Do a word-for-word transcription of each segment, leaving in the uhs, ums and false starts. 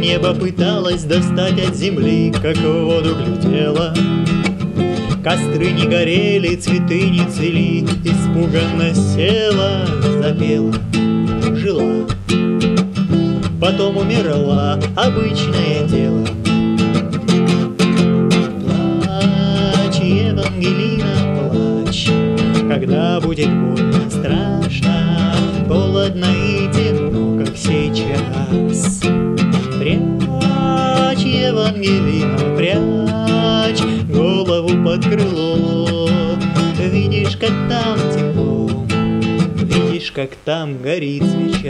небо пыталась достать от земли, как в воду глядела. Костры не горели, цветы не цвели, испуганно села, запела, жила. Потом умерла, обычное дело. Плачь, Евангелина, плачь, когда будет больно, страшно, холодно и темно, как сейчас. Прячь, Евангелина, прячь голову под крыло. Видишь, как там тепло, видишь, как там горит свеча.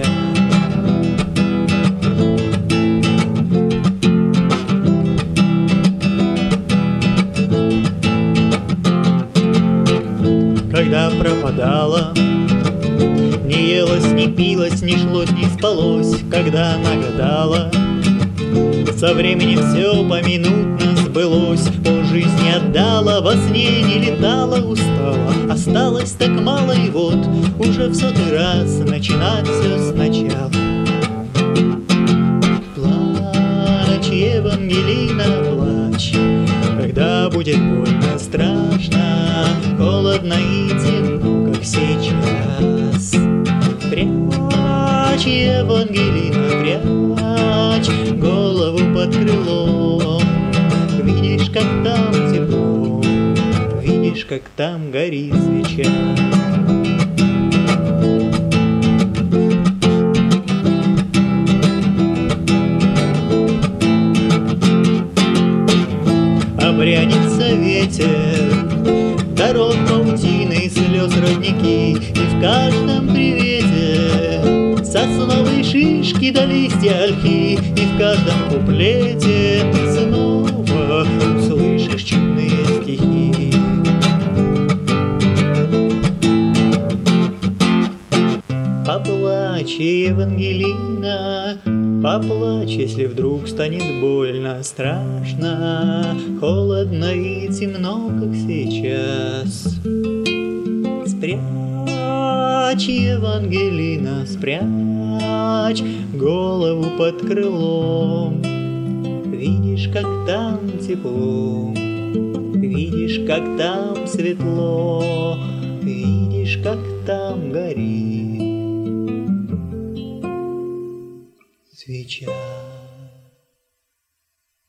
Когда пропадала, не елось, не пилось, не шлось, не спалось. Когда она гадала, со временем все поминутно сбылось. По жизни отдала, во сне не летала, устала. Осталось так мало, и вот уже в сотый раз начинать все сначала. Плачь, Евангелина, плачь, когда будет больно, страшно, холодно и темно, как сейчас. Прячь, Евангелина, прячь голову под крылом. Видишь, как там тепло, видишь, как там горит свеча. Обрянется ветер, дорог паутины, слез родники, и в каждом привете сосновые шишки да листья ольхи, и в каждом куплете ты снова услышишь чудные стихи. Поплачь, Евангелина, поплачь, если вдруг станет больно, страшно, холодно и темно, как сейчас. Спрячь, Евангелина, спрячь голову под крылом. Видишь, как там тепло, видишь, как там светло, видишь, как там горит